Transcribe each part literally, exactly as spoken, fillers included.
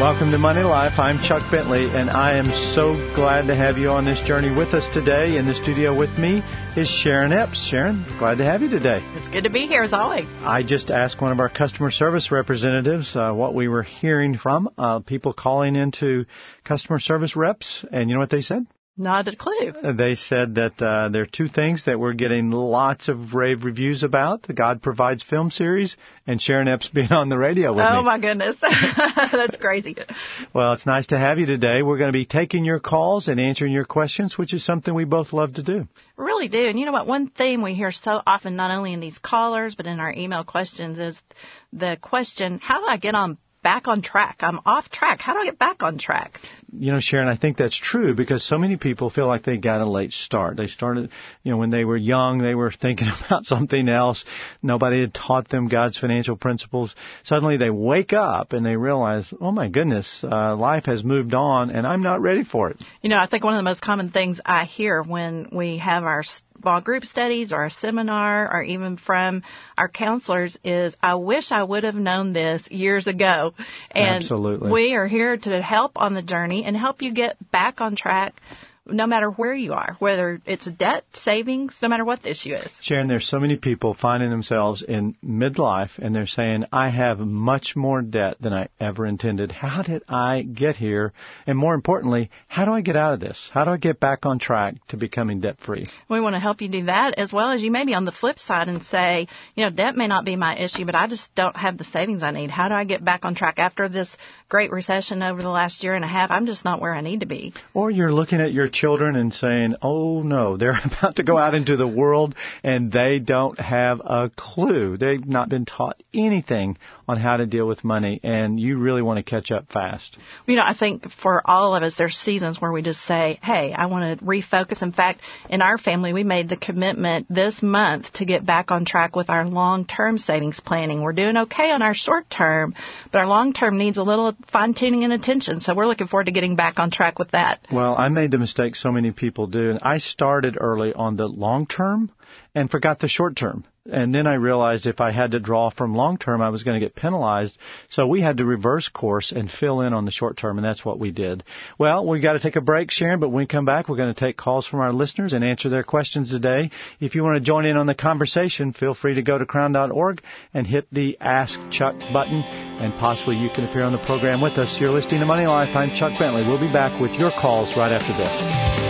Welcome to Money Life. I'm Chuck Bentley, and I am so glad to have you on this journey with us today. In the studio with me is Sharon Epps. Sharon, glad to have you today. It's good to be here, as always. I just asked one of our customer service representatives uh, what we were hearing from uh, people calling into customer service reps, and you know what they said? Not a clue. They said that uh, there are two things that we're getting lots of rave reviews about, the God Provides film series and Sharon Epps being on the radio with oh, me. Oh, my goodness. That's crazy. Well, it's nice to have you today. We're going to be taking your calls and answering your questions, which is something we both love to do. We really do. And you know what? One theme we hear so often, not only in these callers, but in our email questions, is the question, how do I get on back on track? I'm off track. How do I get back on track? You know, Sharon, I think that's true because so many people feel like they got a late start. They started, you know, when they were young, they were thinking about something else. Nobody had taught them God's financial principles. Suddenly they wake up and they realize, oh, my goodness, uh, life has moved on and I'm not ready for it. You know, I think one of the most common things I hear when we have our small group studies or a seminar or even from our counselors is, I wish I would have known this years ago. And Absolutely. We are here to help on the journey and help you get back on track no matter where you are, whether it's debt, savings, no matter what the issue is. Sharon, there's so many people finding themselves in midlife and they're saying, I have much more debt than I ever intended. How did I get here? And more importantly, how do I get out of this? How do I get back on track to becoming debt-free? We want to help you do that, as well as you may be on the flip side and say, you know, debt may not be my issue, but I just don't have the savings I need. How do I get back on track after this great recession over the last year and a half? I'm just not where I need to be. Or you're looking at your children and saying, oh, no, they're about to go out into the world and they don't have a clue. They've not been taught anything on how to deal with money, and you really want to catch up fast. You know, I think for all of us, there's seasons where we just say, hey, I want to refocus. In fact, in our family, we made the commitment this month to get back on track with our long-term savings planning. We're doing okay on our short-term, but our long-term needs a little fine-tuning and attention, so we're looking forward to getting back on track with that. Well, I made the mistake so many people do, and I started early on the long-term and forgot the short-term. And then I realized if I had to draw from long-term, I was going to get penalized. So we had to reverse course and fill in on the short-term, and that's what we did. Well, we've got to take a break, Sharon, but when we come back, we're going to take calls from our listeners and answer their questions today. If you want to join in on the conversation, feel free to go to crown dot org and hit the Ask Chuck button, and possibly you can appear on the program with us. You're listening to Money Life. I'm Chuck Bentley. We'll be back with your calls right after this.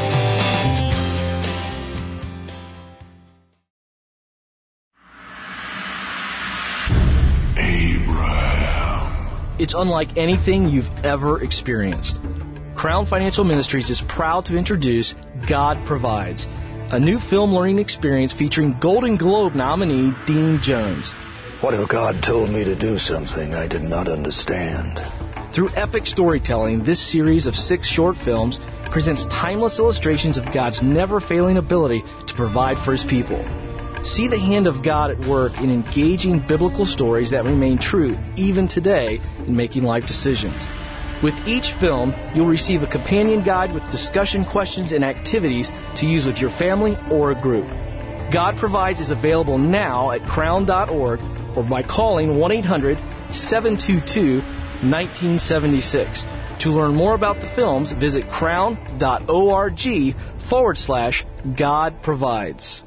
It's unlike anything you've ever experienced. Crown Financial Ministries is proud to introduce God Provides, a new film learning experience featuring Golden Globe nominee Dean Jones. What if God told me to do something I did not understand? Through epic storytelling, this series of six short films presents timeless illustrations of God's never-failing ability to provide for His people. See the hand of God at work in engaging biblical stories that remain true even today in making life decisions. With each film, you'll receive a companion guide with discussion questions and activities to use with your family or a group. God Provides is available now at crown dot org or by calling one eight hundred seven two two one nine seven six. To learn more about the films, visit crown dot org forward slash God Provides.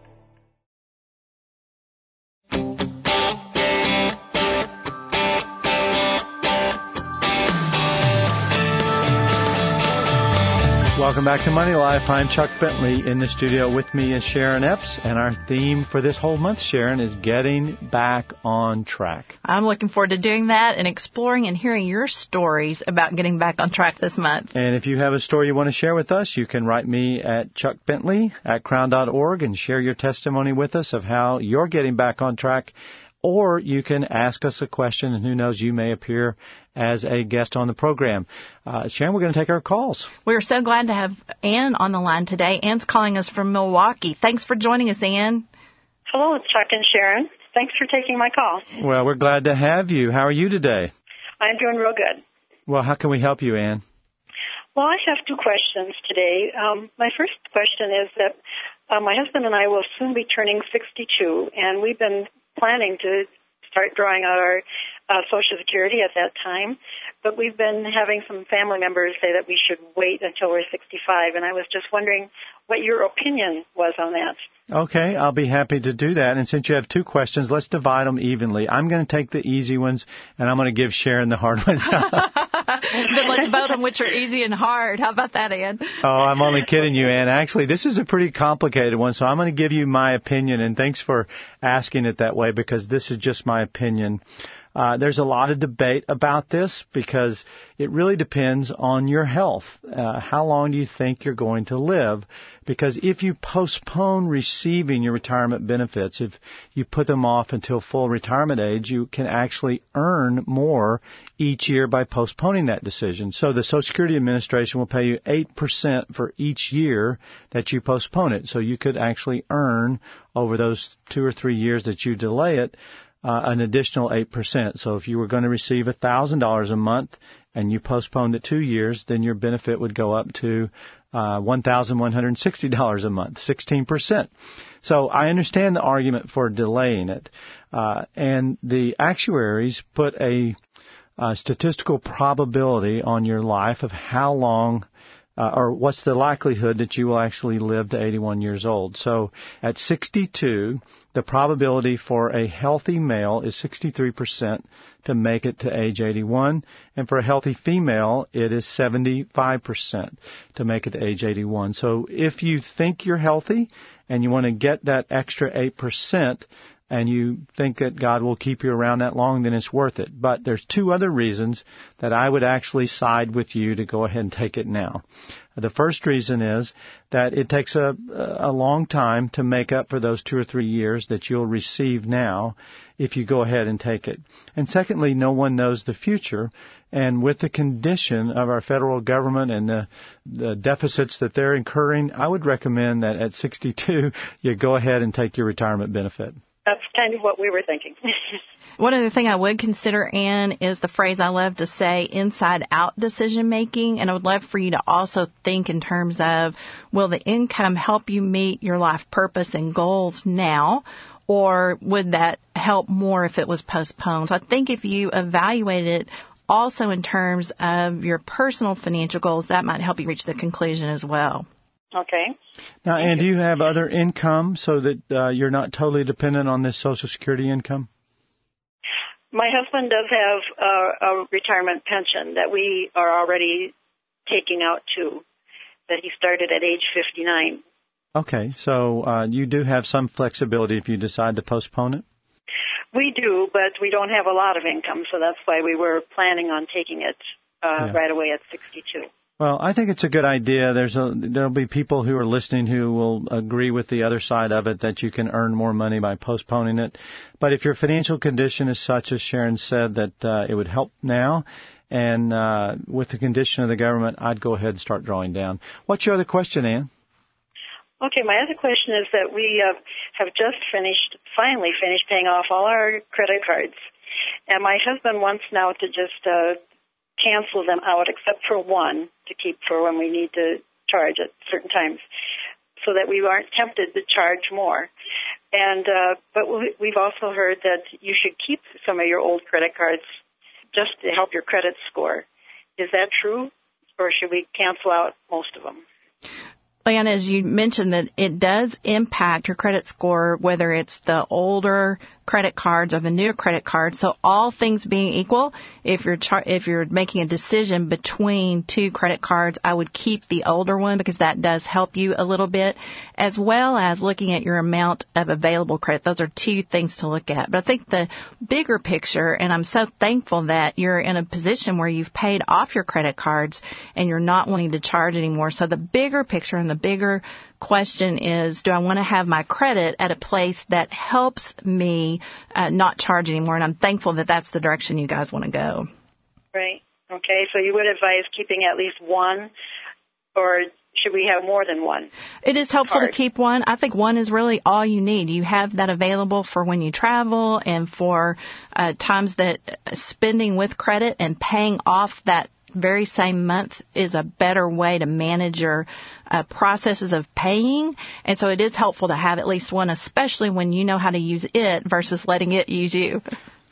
Welcome back to Money Life. I'm Chuck Bentley. In the studio with me is Sharon Epps, and our theme for this whole month, Sharon, is getting back on track. I'm looking forward to doing that and exploring and hearing your stories about getting back on track this month. And if you have a story you want to share with us, you can write me at chuck bentley at crown dot org and share your testimony with us of how you're getting back on track. Or you can ask us a question, and who knows, you may appear as a guest on the program. Uh, Sharon, we're going to take our calls. We're so glad to have Ann on the line today. Ann's calling us from Milwaukee. Thanks for joining us, Ann. Hello, it's Chuck and Sharon. Thanks for taking my call. Well, we're glad to have you. How are you today? I'm doing real good. Well, how can we help you, Ann? Well, I have two questions today. Um, my first question is that uh, my husband and I will soon be turning sixty-two, and we've been planning to start drawing out our uh, Social Security at that time, but we've been having some family members say that we should wait until we're sixty-five, and I was just wondering what your opinion was on that. Okay, I'll be happy to do that. And since you have two questions, let's divide them evenly. I'm going to take the easy ones, and I'm going to give Sharon the hard ones. Then let's vote on which are easy and hard. How about that, Ann? Oh, I'm only kidding you, Ann. Actually, this is a pretty complicated one, so I'm going to give you my opinion, and thanks for asking it that way because this is just my opinion. Uh, there's a lot of debate about this because it really depends on your health. Uh, how long do you think you're going to live? Because if you postpone receiving your retirement benefits, if you put them off until full retirement age, you can actually earn more each year by postponing that decision. So the Social Security Administration will pay you eight percent for each year that you postpone it. So you could actually earn over those two or three years that you delay it, Uh, an additional eight percent. So if you were going to receive one thousand dollars a month and you postponed it two years, then your benefit would go up to uh, one thousand one hundred sixty dollars a month, sixteen percent. So I understand the argument for delaying it. Uh, and the actuaries put a, a statistical probability on your life of how long Uh, or what's the likelihood that you will actually live to eighty-one years old. So at sixty-two, the probability for a healthy male is sixty-three percent to make it to age eighty-one, and for a healthy female, it is seventy-five percent to make it to age eighty-one. So if you think you're healthy and you want to get that extra eight percent, and you think that God will keep you around that long, then it's worth it. But there's two other reasons that I would actually side with you to go ahead and take it now. The first reason is that it takes a, a long time to make up for those two or three years that you'll receive now if you go ahead and take it. And secondly, no one knows the future. And with the condition of our federal government and the, the deficits that they're incurring, I would recommend that at sixty-two, you go ahead and take your retirement benefit. That's kind of what we were thinking. One other thing I would consider, Ann, is the phrase I love to say, inside-out decision-making. And I would love for you to also think in terms of, will the income help you meet your life purpose and goals now? Or would that help more if it was postponed? So I think if you evaluate it also in terms of your personal financial goals, that might help you reach the conclusion as well. Okay. Now, Ann, do you have other income so that uh, you're not totally dependent on this Social Security income? My husband does have a, a retirement pension that we are already taking out too, that he started at age fifty-nine. Okay, so uh, you do have some flexibility if you decide to postpone it? We do, but we don't have a lot of income, so that's why we were planning on taking it uh, yeah. right away at sixty-two. Well, I think it's a good idea. There's a, there'll be people who are listening who will agree with the other side of it, that you can earn more money by postponing it. But if your financial condition is such, as Sharon said, that uh, it would help now, and uh, with the condition of the government, I'd go ahead and start drawing down. What's your other question, Ann? Okay, my other question is that we uh, have just finished, finally finished paying off all our credit cards. And my husband wants now to just uh, cancel them out except for one to keep for when we need to charge at certain times so that we aren't tempted to charge more. And uh, but we've also heard that you should keep some of your old credit cards just to help your credit score. Is that true, or should we cancel out most of them? And as you mentioned, that it does impact your credit score, whether it's the older credit cards or the newer credit cards. So all things being equal, if you're char- if you're making a decision between two credit cards, I would keep the older one because that does help you a little bit, as well as looking at your amount of available credit. Those are two things to look at. But I think the bigger picture, and I'm so thankful that you're in a position where you've paid off your credit cards and you're not wanting to charge anymore. So the bigger picture and the bigger question is, do I want to have my credit at a place that helps me uh, not charge anymore? And I'm thankful that that's the direction you guys want to go. Right. Okay. So you would advise keeping at least one, or should we have more than one? It is helpful card? to keep one. I think one is really all you need. You have that available for when you travel and for uh, times that spending with credit and paying off that very same month is a better way to manage your uh, processes of paying. And so it is helpful to have at least one, especially when you know how to use it versus letting it use you.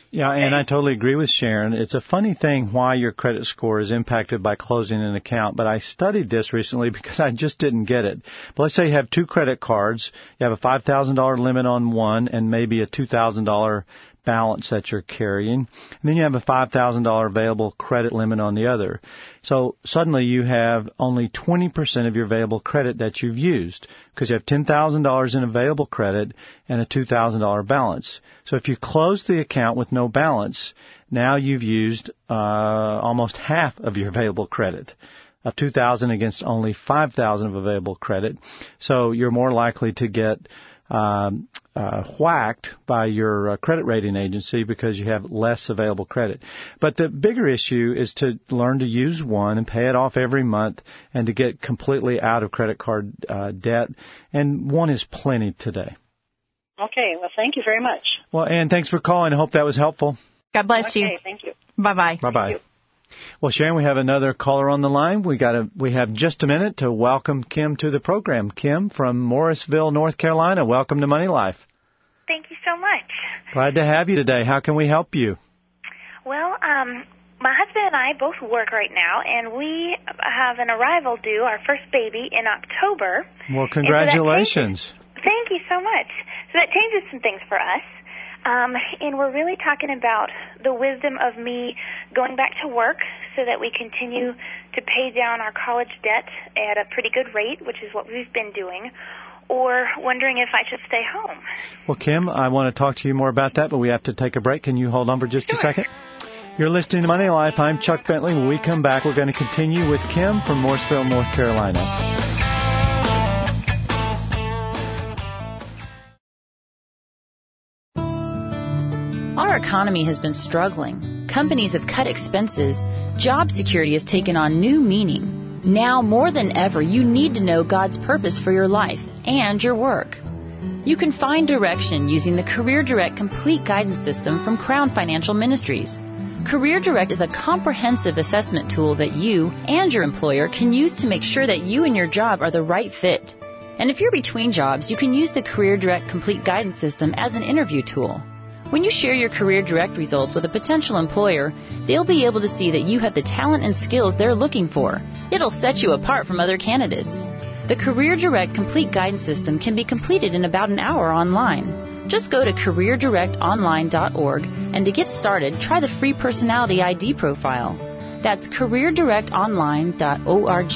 Yeah, and I totally agree with Sharon. It's a funny thing why your credit score is impacted by closing an account, but I studied this recently because I just didn't get it. But let's say you have two credit cards. You have a five thousand dollars limit on one and maybe a two thousand dollars balance that you're carrying. And then you have a five thousand dollars available credit limit on the other. So suddenly you have only twenty percent of your available credit that you've used because you have ten thousand dollars in available credit and a two thousand dollars balance. So if you close the account with no balance, now you've used uh, almost half of your available credit. Of two thousand dollars against only five thousand dollars of available credit. So you're more likely to get Um, uh, whacked by your uh, credit rating agency because you have less available credit. But the bigger issue is to learn to use one and pay it off every month and to get completely out of credit card uh, debt. And one is plenty today. Okay. Well, thank you very much. Well, Ann, thanks for calling. I hope that was helpful. God bless okay, you. Okay, thank you. Bye-bye. Bye-bye. Well, Sharon, we have another caller on the line. We got a, we have just a minute to welcome Kim to the program. Kim from Morrisville, North Carolina. Welcome to Money Life. Thank you so much. Glad to have you today. How can we help you? Well, um, my husband and I both work right now, and we have an arrival due, our first baby, in October. Well, congratulations. So changes, thank you so much. So that changes some things for us. Um, and we're really talking about the wisdom of me going back to work so that we continue to pay down our college debt at a pretty good rate, which is what we've been doing, or wondering if I should stay home. Well, Kim, I want to talk to you more about that, but we have to take a break. Can you hold on for just Sure. a second? You're listening to Money Life. I'm Chuck Bentley. When we come back, we're going to continue with Kim from Morrisville, North Carolina. Our economy has been struggling. Companies have cut expenses. Job security has taken on new meaning. Now more than ever, you need to know God's purpose for your life and your work. You can find direction using the Career Direct Complete Guidance System from Crown Financial Ministries. Career Direct is a comprehensive assessment tool that you and your employer can use to make sure that you and your job are the right fit. And if you're between jobs, you can use the Career Direct Complete Guidance System as an interview tool. When you share your Career Direct results with a potential employer, they'll be able to see that you have the talent and skills they're looking for. It'll set you apart from other candidates. The Career Direct Complete Guidance System can be completed in about an hour online. Just go to career direct online dot org, and to get started, try the free personality I D profile. That's career direct online dot org.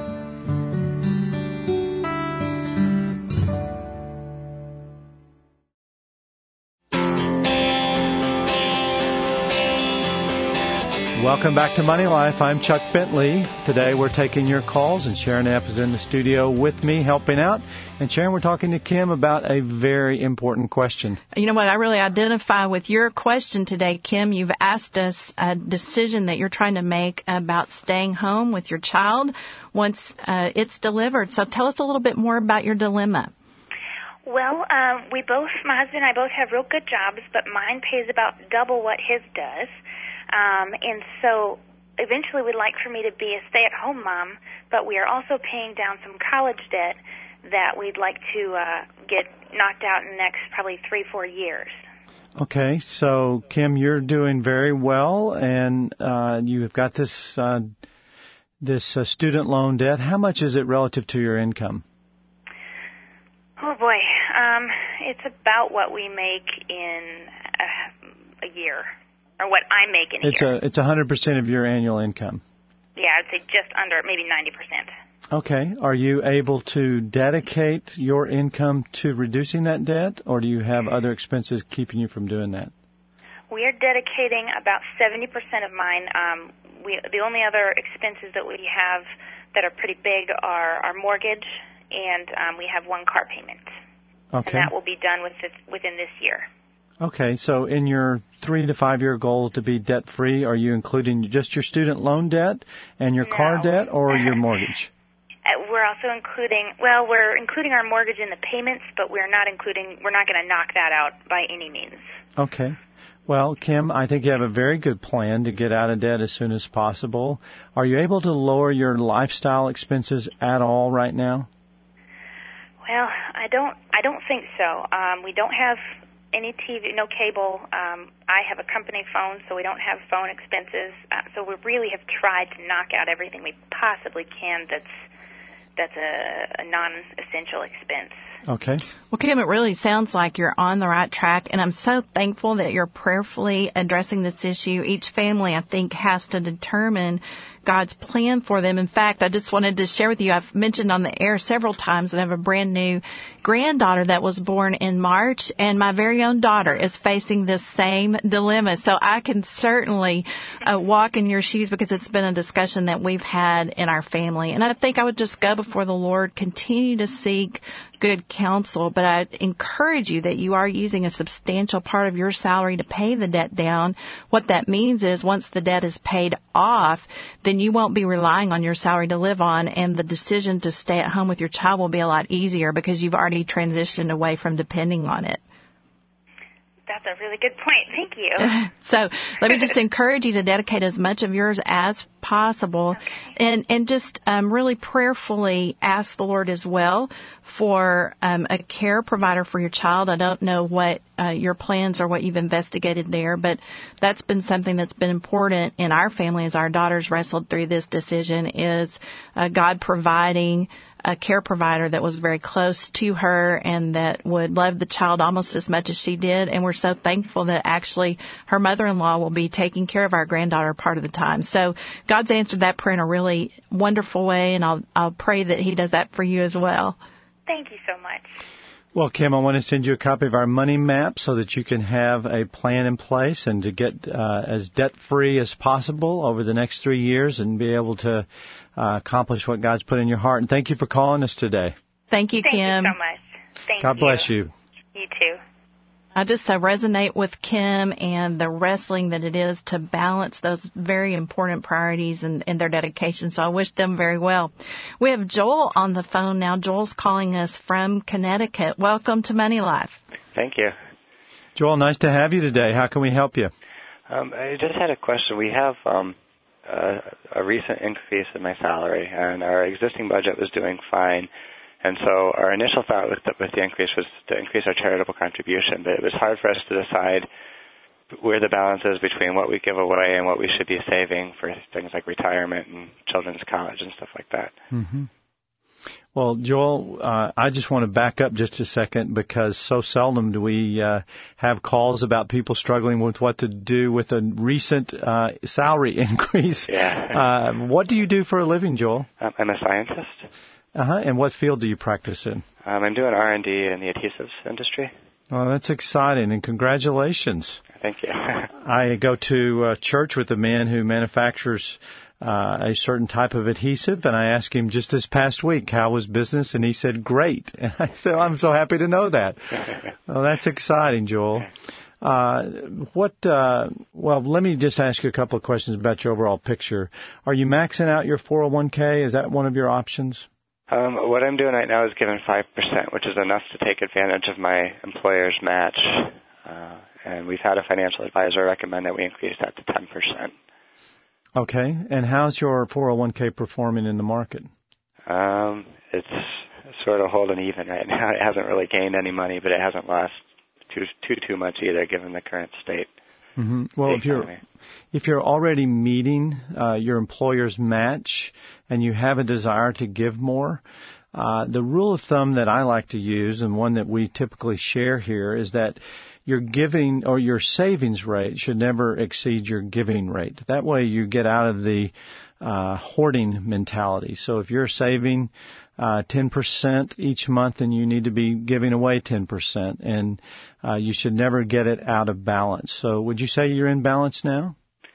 Welcome back to Money Life. I'm Chuck Bentley. Today we're taking your calls, and Sharon Epp is in the studio with me helping out. And Sharon, we're talking to Kim about a very important question. You know what? I really identify with your question today, Kim. You've asked us a decision that you're trying to make about staying home with your child once uh, it's delivered. So tell us a little bit more about your dilemma. Well, um, we both, my husband and I both have real good jobs, but mine pays about double what his does. Um, and so eventually we'd like for me to be a stay-at-home mom, but we are also paying down some college debt that we'd like to uh, get knocked out in the next probably three, four years. Okay, so Kim, you're doing very well, and uh, you've got this uh, this uh, student loan debt. How much is it relative to your income? Oh boy, um, it's about what we make in a, a year. Or what I make in a it's year. A, it's one hundred percent of your annual income. Yeah, I'd say just under, maybe ninety percent. Okay. Are you able to dedicate your income to reducing that debt, or do you have other expenses keeping you from doing that? We are dedicating about seventy percent of mine. Um, we, the only other expenses that we have that are pretty big are our mortgage, and um, we have one car payment. Okay. And that will be done with this, within this year. Okay, so in your three to five year goal to be debt free, are you including just your student loan debt and your no. car debt, or your mortgage? Uh, we're also including, well, we're including our mortgage in the payments, but we're not including, we're not going to knock that out by any means. Okay. Well, Kim, I think you have a very good plan to get out of debt as soon as possible. Are you able to lower your lifestyle expenses at all right now? Well, I don't, I don't think so. Um, we don't have any T V, no cable. Um, I have a company phone, so we don't have phone expenses. Uh, so we really have tried to knock out everything we possibly can that's that's a, a non-essential expense. Okay. Well, Kim, it really sounds like you're on the right track, and I'm so thankful that you're prayerfully addressing this issue. Each family, I think, has to determine God's plan for them. In fact, I just wanted to share with you, I've mentioned on the air several times that I have a brand new granddaughter that was born in March, and my very own daughter is facing this same dilemma. So I can certainly uh, walk in your shoes because it's been a discussion that we've had in our family. And I think I would just go before the Lord, continue to seek good counsel, but I encourage you that you are using a substantial part of your salary to pay the debt down. What that means is once the debt is paid off, then you won't be relying on your salary to live on, and the decision to stay at home with your child will be a lot easier because you've already transitioned away from depending on it. That's a really good point. Thank you. So let me just encourage you to dedicate as much of yours as possible, okay. and, and just um, really prayerfully ask the Lord as well for um, a care provider for your child. I don't know what uh, your plans or what you've investigated there, but that's been something that's been important in our family as our daughters wrestled through this decision, is uh, God providing a care provider that was very close to her and that would love the child almost as much as she did. And we're so thankful that actually her mother-in-law will be taking care of our granddaughter part of the time. So God's answered that prayer in a really wonderful way, and I'll I'll pray that He does that for you as well. Thank you so much. Well, Kim, I want to send you a copy of our money map so that you can have a plan in place and to get uh, as debt-free as possible over the next three years and be able to uh, accomplish what God's put in your heart. And thank you for calling us today. Thank you, Thank Kim. Thank you so much. Thank God you. bless you. You too. I just uh, resonate with Kim and the wrestling that it is to balance those very important priorities and, and their dedication. So I wish them very well. We have Joel on the phone now. Joel's calling us from Connecticut. Welcome to Money Life. Thank you. Joel, nice to have you today. How can we help you? Um, I just had a question. We have um, a, a recent increase in my salary, and our existing budget was doing fine. And so our initial thought with the, with the increase was to increase our charitable contribution, but it was hard for us to decide where the balance is between what we give away and what we should be saving for things like retirement and children's college and stuff like that. Mm-hmm. Well, Joel, uh, I just want to back up just a second because so seldom do we uh, have calls about people struggling with what to do with a recent uh, salary increase. Yeah. Uh, what do you do for a living, Joel? Um, I'm a scientist. Uh-huh. And what field do you practice in? Um, I'm doing R and D in the adhesives industry. Oh, that's exciting, and congratulations. Thank you. I go to uh, church with a man who manufactures uh, a certain type of adhesive, and I asked him just this past week, how was business? And he said, great. And I said, I'm so happy to know that. Well, that's exciting, Joel. Uh, what, uh, well, let me just ask you a couple of questions about your overall picture. Are you maxing out your four oh one k? Is that one of your options? Um, what I'm doing right now is giving five percent, which is enough to take advantage of my employer's match. Uh, and we've had a financial advisor recommend that we increase that to ten percent. Okay. And how's your four oh one k performing in the market? Um, it's sort of holding even right now. It hasn't really gained any money, but it hasn't lost too too too much either, given the current state. Mm-hmm. Well, if you're if you're already meeting uh, your employer's match and you have a desire to give more, uh, the rule of thumb that I like to use, and one that we typically share here, is that your giving or your savings rate should never exceed your giving rate. That way you get out of the uh, hoarding mentality. So if you're saving uh, ten percent each month, and you need to be giving away ten percent, and uh, you should never get it out of balance. So would you say you're in balance now?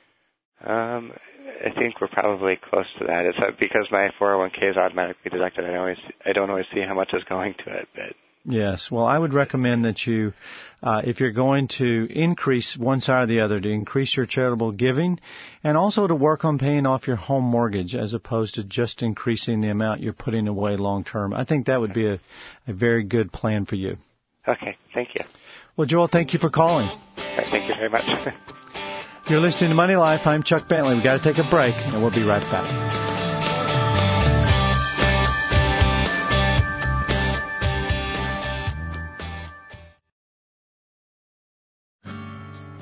Um, I think we're probably close to that. It's uh, because my four oh one k is automatically deducted. I always, I don't always see how much is going to it, but. Yes. Well, I would recommend that you, uh, if you're going to increase one side or the other, to increase your charitable giving and also to work on paying off your home mortgage as opposed to just increasing the amount you're putting away long term. I think that would be a, a very good plan for you. Okay. Thank you. Well, Joel, thank you for calling. All right, thank you very much. You're listening to Money Life. I'm Chuck Bentley. We've got to take a break, and we'll be right back.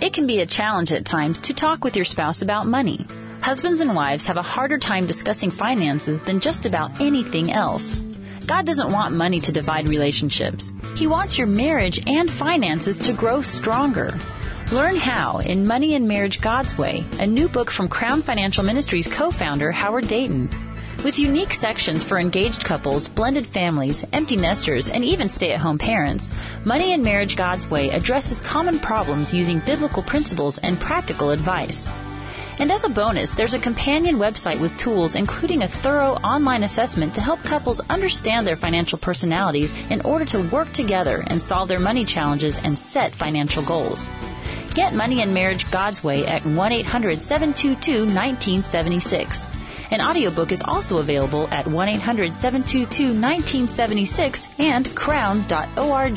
It can be a challenge at times to talk with your spouse about money. Husbands and wives have a harder time discussing finances than just about anything else. God doesn't want money to divide relationships. He wants your marriage and finances to grow stronger. Learn how in Money and Marriage God's Way, a new book from Crown Financial Ministries co-founder Howard Dayton. With unique sections for engaged couples, blended families, empty nesters, and even stay-at-home parents, Money and Marriage God's Way addresses common problems using biblical principles and practical advice. And as a bonus, there's a companion website with tools including a thorough online assessment to help couples understand their financial personalities in order to work together and solve their money challenges and set financial goals. Get Money and Marriage God's Way at one eight hundred seven two two one nine seven six. An audiobook is also available at one eight hundred seven two two one nine seven six and crown dot org.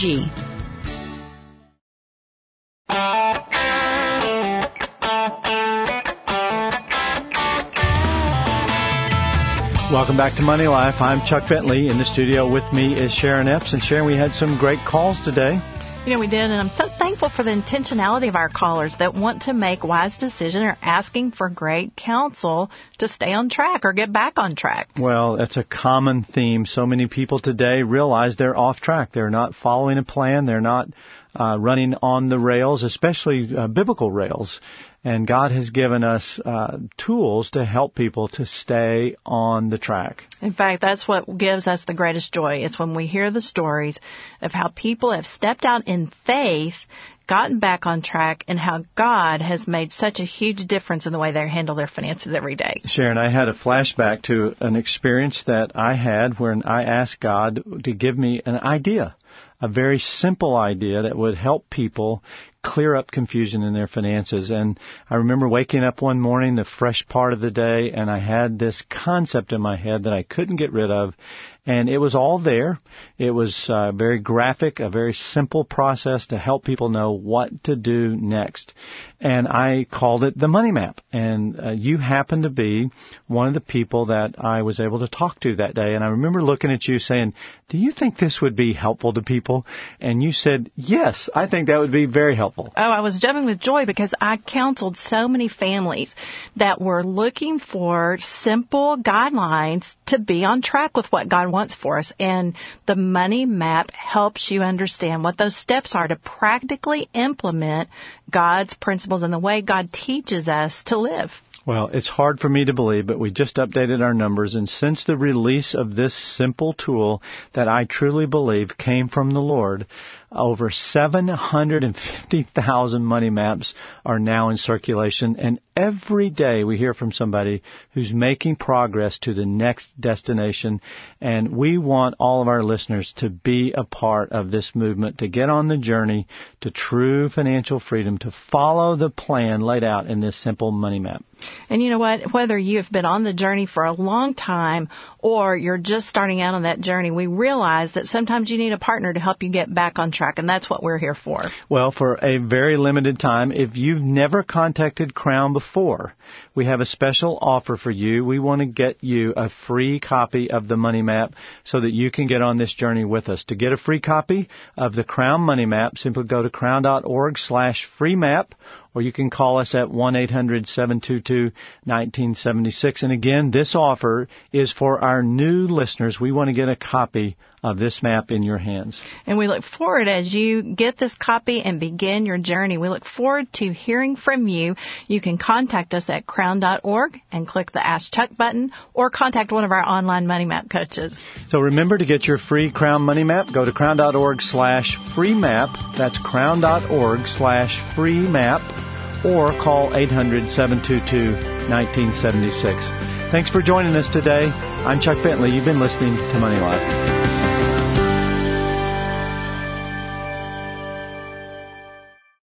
Welcome back to Money Life. I'm Chuck Bentley. In the studio with me is Sharon Epps. And Sharon, we had some great calls today. You know, we did, and I'm so thankful for the intentionality of our callers that want to make wise decisions or asking for great counsel to stay on track or get back on track. Well, that's a common theme. So many people today realize they're off track. They're not following a plan. They're not uh, running on the rails, especially uh, biblical rails. And God has given us uh, tools to help people to stay on the track. In fact, that's what gives us the greatest joy. It's when we hear the stories of how people have stepped out in faith, gotten back on track, and how God has made such a huge difference in the way they handle their finances every day. Sharon, I had a flashback to an experience that I had when I asked God to give me an idea, a very simple idea that would help people clear up confusion in their finances. And I remember waking up one morning, the fresh part of the day, and I had this concept in my head that I couldn't get rid of. And it was all there. It was uh, very graphic, a very simple process to help people know what to do next. And I called it the Money Map. And uh, you happened to be one of the people that I was able to talk to that day. And I remember looking at you saying, do you think this would be helpful to people? And you said, yes, I think that would be very helpful. Oh, I was jumping with joy because I counseled so many families that were looking for simple guidelines to be on track with what God wants for us. And the Money Map helps you understand what those steps are to practically implement God's principles and the way God teaches us to live. Well, it's hard for me to believe, but we just updated our numbers, and since the release of this simple tool that I truly believe came from the Lord, over seven hundred fifty thousand money maps are now in circulation, and every day we hear from somebody who's making progress to the next destination, and we want all of our listeners to be a part of this movement, to get on the journey to true financial freedom, to follow the plan laid out in this simple money map. And you know what? Whether you have been on the journey for a long time or you're just starting out on that journey, we realize that sometimes you need a partner to help you get back on track, and that's what we're here for. Well, for a very limited time, if you've never contacted Crown before, we have a special offer for you. We want to get you a free copy of the Money Map so that you can get on this journey with us. To get a free copy of the Crown Money Map, simply go to crown.org slash free map, or you can call us at one eight hundred seven two two one nine seven six. And again, this offer is for our new listeners. We want to get a copy of this map in your hands. And we look forward as you get this copy and begin your journey. We look forward to hearing from you. You can contact us at crown dot org and click the Ask Chuck button, or contact one of our online Money Map coaches. So remember, to get your free Crown Money Map, go to crown.org slash free map. That's crown.org slash free map, or call eight hundred seven two two one nine seven six. Thanks for joining us today. I'm Chuck Bentley. You've been listening to Money Life.